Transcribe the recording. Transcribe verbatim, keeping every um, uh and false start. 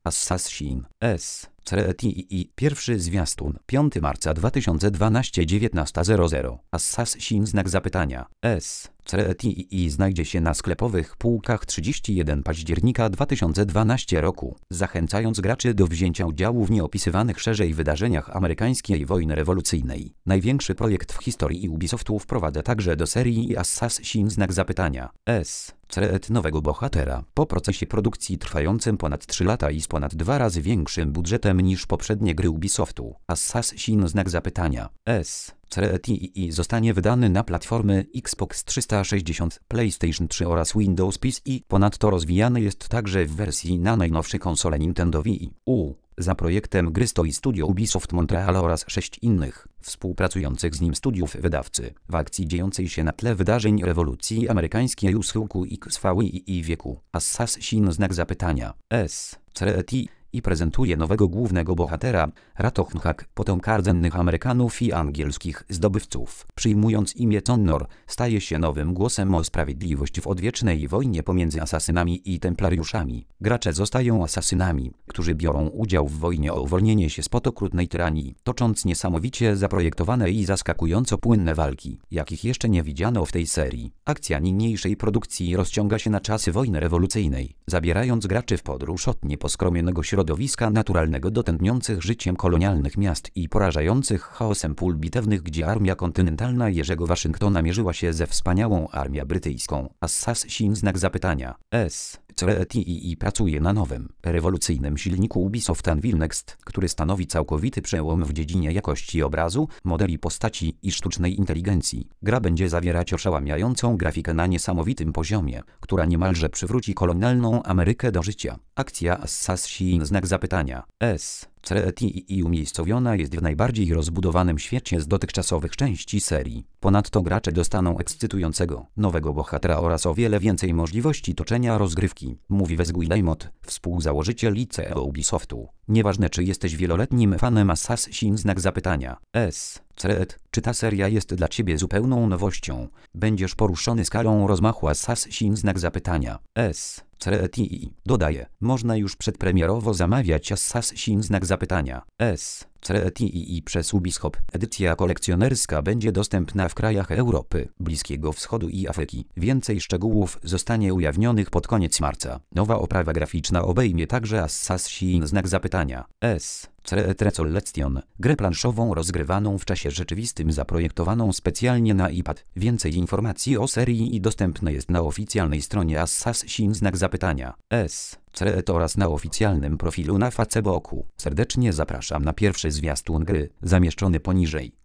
Assassin S. Creed pierwszy zwiastun piątego marca dwa tysiące dwunastego dziewiętnasta zero zero. Assassin znak zapytania S. Creed znajdzie się na sklepowych półkach trzydziestego pierwszego października dwa tysiące dwunastego roku, zachęcając graczy do wzięcia udziału w nieopisywanych szerzej wydarzeniach amerykańskiej wojny rewolucyjnej. Największy projekt w historii Ubisoftu wprowadza także do serii Assassin znak zapytania S. Creed nowego bohatera. Po procesie produkcji trwającym ponad trzy lata i z ponad dwa razy większym budżetem niż poprzednie gry Ubisoftu, Assassin znak zapytania S. Creed zostanie wydany na platformy Xbox trzysta sześćdziesiąt, PlayStation trzy oraz Windows P C i ponadto rozwijany jest także w wersji na najnowsze konsole Nintendo Wii U. Za projektem gry stoi studio Ubisoft Montreal oraz sześć innych, współpracujących z nim studiów wydawcy. W akcji dziejącej się na tle wydarzeń rewolucji amerykańskiej u schyłku X V I wieku, Assassin znak zapytania S. Creed i prezentuje nowego głównego bohatera, Ratohnhak, potomka rdzennych Amerykanów i angielskich zdobywców. Przyjmując imię Connor, staje się nowym głosem o sprawiedliwość w odwiecznej wojnie pomiędzy asasynami i templariuszami. Gracze zostają asasynami, którzy biorą udział w wojnie o uwolnienie się spod okrutnej tyranii, tocząc niesamowicie zaprojektowane i zaskakująco płynne walki, jakich jeszcze nie widziano w tej serii. Akcja niniejszej produkcji rozciąga się na czasy wojny rewolucyjnej, zabierając graczy w podróż od nieposkromionego środowiska naturalnego do tętniących życiem kolonialnych miast i porażających chaosem pól bitewnych, gdzie armia kontynentalna Jerzego Waszyngtona mierzyła się ze wspaniałą armią brytyjską. Assassin znak zapytania S. Creed i pracuje na nowym, rewolucyjnym silniku Ubisoft Unreal Next, który stanowi całkowity przełom w dziedzinie jakości obrazu, modeli postaci i sztucznej inteligencji. Gra będzie zawierać oszałamiającą grafikę na niesamowitym poziomie, która niemalże przywróci kolonialną Amerykę do życia. Akcja Assassin znak zapytania S. Creed i umiejscowiona jest w najbardziej rozbudowanym świecie z dotychczasowych części serii. Ponadto gracze dostaną ekscytującego, nowego bohatera oraz o wiele więcej możliwości toczenia rozgrywki, mówi Wes Guillemot, współzałożyciel i C E O Ubisoftu. Nieważne, czy jesteś wieloletnim fanem Assassin znak zapytania S. Creed, czy ta seria jest dla ciebie zupełną nowością, będziesz poruszony skalą rozmachu Assassin znak zapytania S. Creed dodaje, można już przedpremierowo zamawiać Assassin znak zapytania S. Creed przez Ubisoft. Edycja kolekcjonerska będzie dostępna w krajach Europy, Bliskiego Wschodu i Afryki. Więcej szczegółów zostanie ujawnionych pod koniec marca. Nowa oprawa graficzna obejmie także Assassin znak zapytania S. Creed Recollection, grę planszową rozgrywaną w czasie rzeczywistym zaprojektowaną specjalnie na iPad. Więcej informacji o serii dostępne jest na oficjalnej stronie Assassin znak zapytania S. Creed oraz na oficjalnym profilu na Facebooku. Serdecznie zapraszam na pierwszy zwiastun gry, zamieszczony poniżej.